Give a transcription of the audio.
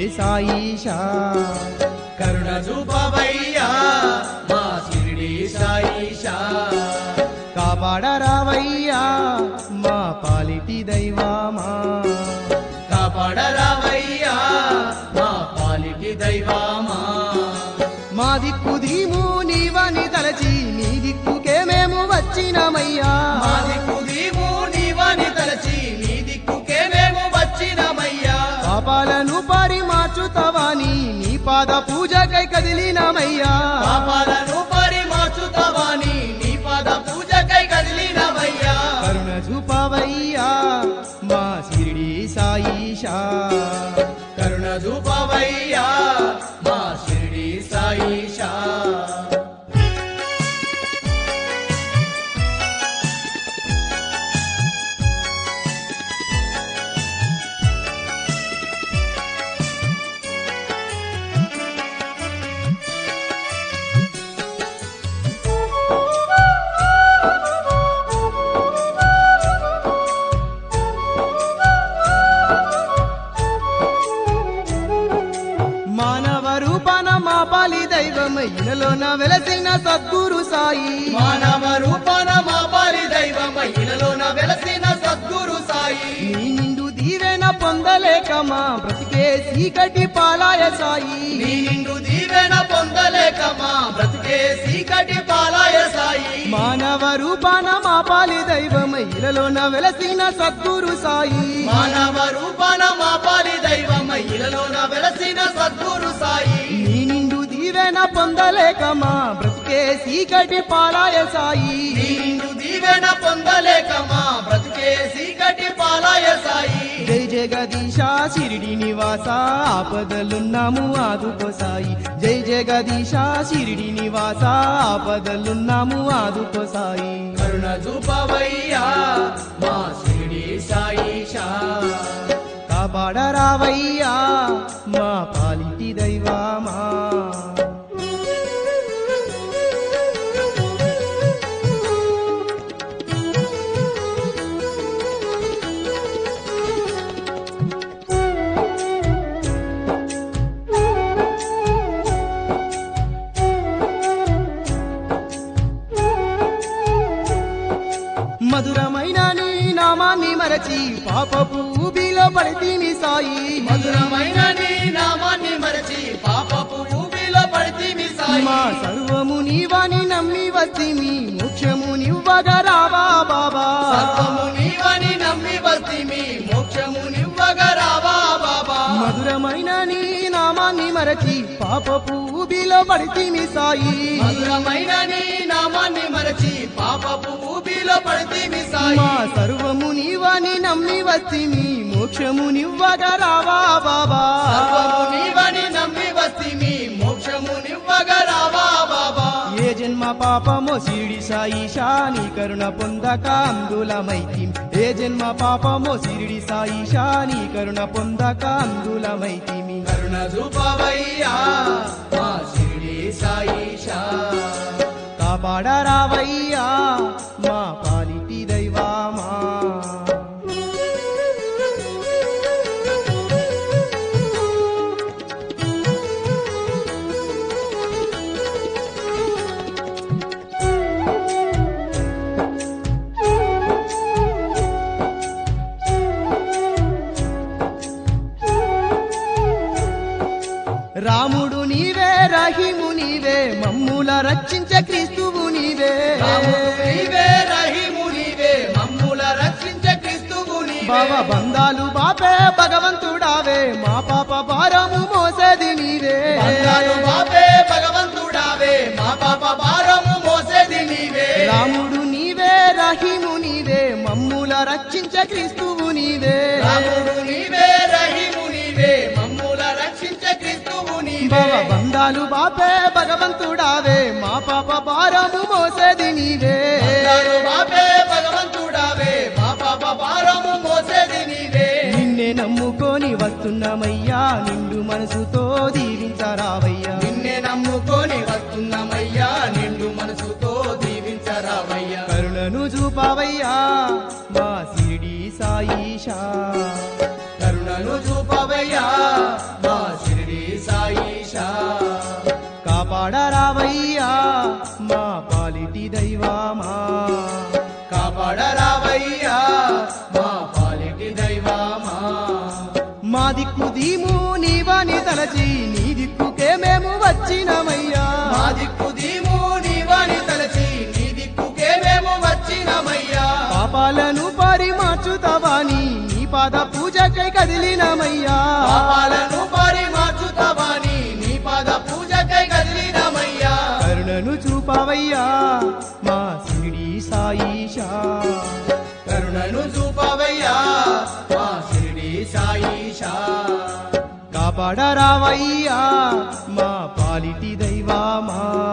సాయిషా కరుణ చూపవయ్యా మా షిరిడి సాయిషా కాపాడరావయ్యా మా పాలిటి దైవమా కాపాడరావయ్యా మా పాలిటి దైవమా మా దిక్కు దీము నీవని తలచి నీ దిక్కుకే మేము వచ్చినమయ్యా మా దిక్కు దీము నీవని తలచి నీ దిక్కుకే మేము వచ్చినమయ్యా పాపాలను పరిమార్చుతావాని నీ పాద పూజకై కదిలినమయ్యా పాపాలను పరిమార్చుతావాని నీ పాద పూజకై కదిలినమయ్యా కరుణ చూపవయ్యా మా షిరిడి సాయిషా కరుణ చూపవయ్యా మా షిరిడి సాయిషా మానవ రూపాన మా పాలి దైవమై ఇలలోన వెలసిన సద్గురు సాయి మానవ రూపాన మా పాలి దైవమై ఇలలోన వెలసిన సద్గురు సాయి నీ నిండు దీవెన పొందలేక మా బ్రతికే చీకటి పాలాయ సాయి నీ నిండు దీవెన పొందలేక మా బ్రతికే చీకటి పాలాయ సాయి మానవ రూపాన మా పాలి దైవమై ఇలలోన వెలసిన సద్గురు సాయి మానవ రూపాన మా పాలి దైవమై ఇలలోన వెలసిన సద్గురు సాయి నీ నిండు దీవెన పొందలేక మా బ్రతికే చీకటి పాలాయ సాయి నీ నిండు దీవెన పొందలేక మా బ్రతికే చీకటి పాలాయ సాయి జై జగదీశ షిరిడి నివాస ఆపదలున్నాము ఆదుకో సాయి జై జగదీశ షిరిడి నివాస ఆపదలున్నాము ఆదుకో సాయి కరుణ చూపవయ్యా మా షిరిడి సాయిషా కాపాడరావయ్యా మా పాలిటి దైవమా మధురమైన నీ నామాన్ని మరచి పాపపు ఊబిలో పడితిమి సాయి మధురమైన నీ నామాన్ని మరచి పాపపు ఊబిలో పడితిమి సాయి మా సర్వము నీవని నమ్మి వస్తిమి మోక్షము నివ్వగా రావా బాబా సర్వము నీవని నమ్మి వస్తిమి మోక్షము నివ్వగా రావా బాబా మధురమైన నీ నామాన్ని మరచి పాపపు ఊబిలో పడితిమి సాయి మధురమైన నీ నామాన్ని మరచి పాపపు ఊబిలో పడితిమి సాయి మా సర్వము నీవని నమ్మి వస్తిమి మోక్షము నివ్వగా రావా బాబా సర్వము నీవని నమ్మి వస్తిమి మోక్షము నివ్వగా రావా బాబా ఏ జన్మ పాపమో షిరిడి సాయిషా నీ కరుణ పొందక అందులమైతిం ఏ జన్మ పాపమో షిరిడి సాయిషా నీ కరుణ పొందక అందులమైతిమి కరుణ చూపవయ్యా మా షిరిడి సాయిషా కాపాడరావయ్యా మా పాలిటి దైవమా రాముడు నీవే రహీము నీవే మమ్ముల రక్షించే క్రీస్తువు నీవే రాముడు నీవే రహీము నీవే మమ్ముల రక్షించే క్రీస్తువు నీవే భవ బంధాలు బాపే భగవంతుడావే మా పాప భారము మోసేది నీవే బంధాలు బాపే భగవంతుడావే మా పాప భారము మోసేది నీవే రాముడు నీవే రహీము నీవే మమ్ముల రక్షించే క్రీస్తువు నీవే రాముడు నీవే రహీము నీవే మమ్ముల రక్షించే క్రీస్తువు నీవే భవ బంధాలు బాపే భగవంతుడావే మా పాప భారము మోసేది నీవే బంధాలు బాపే భగవంతుడావే మా పాప భారము మోసేది నీవే నిన్నే నమ్ముకొని వస్తున్నామయ్యా నిండు మనసుతో దీవించరావయ్యా నిన్నే నమ్ముకొని వస్తున్నామయ్యా నిండు మనసుతో దీవించరావయ్యా కరుణను చూపవయ్యా మా షిరిడి సాయిషా కరుణను చూపవయ్యా మా దైవమా కాపాడరావయ్యా మా పాలిటి దైవమా మా దిక్కు దీము నీవని తలచి నీ దిక్కుకే మేము వచ్చినమయ్యా మా దిక్కు దీము నీవని తలచి నీ దిక్కుకే మేము వచ్చినమయ్యా పాపాలను పరిమార్చుతావాని నీ పాద పూజకై కదిలినమయ్యా పాపాలను పరిమార్చుతావాని నీ పాద పూజకై కదిలినమయ్యా కరుణను చూపవయ్యా మా షిరిడి సాయిషా కరుణను చూపవయ్యా మా షిరిడి సాయిషా కాపాడరావయ్యా మా పాలిటి దైవమా